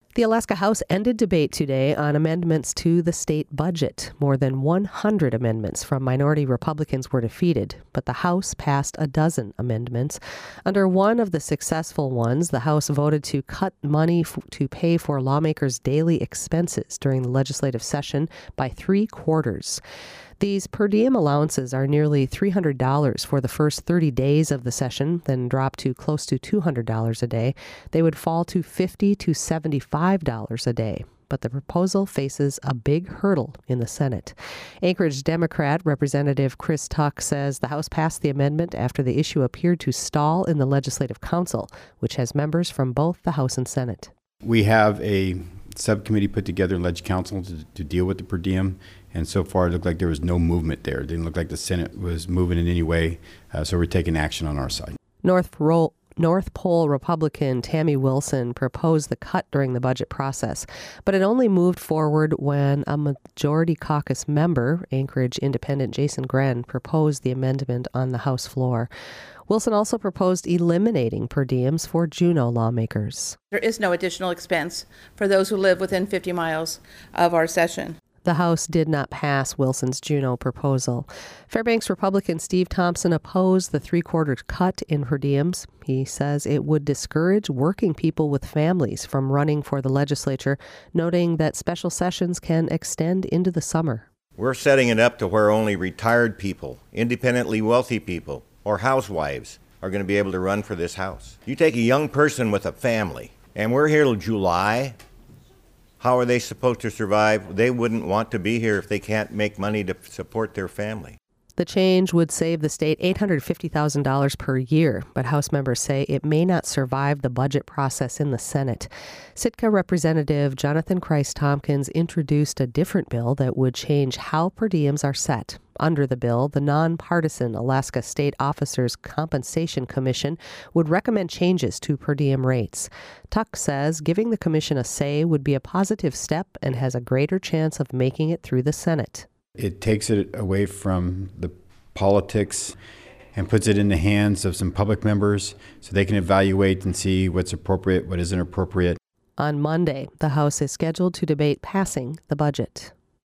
The Alaska House ended debate today on amendments to the state budget. More than 100 amendments from minority Republicans were defeated, but the House passed a dozen amendments. Under one of the successful ones, the House voted to cut money to pay for lawmakers' daily expenses during the legislative session by 3/4. These per diem allowances are nearly $300 for the first 30 days of the session, then drop to close to $200 a day. They would fall to $50 to $75 a day. But the proposal faces a big hurdle in the Senate. Anchorage Democrat Representative Chris Tuck says the House passed the amendment after the issue appeared to stall in the Legislative Council, which has members from both the House and Senate. We have a subcommittee put together in Leg Council to deal with the per diem, and so far it looked like there was no movement there. It didn't look like the Senate was moving in any way, so we're taking action on our side. North Pole Republican Tammy Wilson proposed the cut during the budget process, but it only moved forward when a majority caucus member, Anchorage Independent Jason Gren, proposed the amendment on the House floor. Wilson also proposed eliminating per diems for Juneau lawmakers. There is no additional expense for those who live within 50 miles of our session. The House did not pass Wilson's Juneau proposal. Fairbanks Republican Steve Thompson opposed the 3/4 cut in per diems. He says it would discourage working people with families from running for the legislature, noting that special sessions can extend into the summer. We're setting it up to where only retired people, independently wealthy people, or housewives are going to be able to run for this House. You take a young person with a family, and we're here till July. How are they supposed to survive? They wouldn't want to be here if they can't make money to support their family. The change would save the state $850,000 per year, but House members say it may not survive the budget process in the Senate. Sitka Representative Jonathan Christ-Tompkins introduced a different bill that would change how per diems are set. Under the bill, the nonpartisan Alaska State Officers Compensation Commission would recommend changes to per diem rates. Tuck says giving the commission a say would be a positive step and has a greater chance of making it through the Senate. It takes it away from the politics and puts it in the hands of some public members so they can evaluate and see what's appropriate, what isn't appropriate. On Monday, the House is scheduled to debate passing the budget.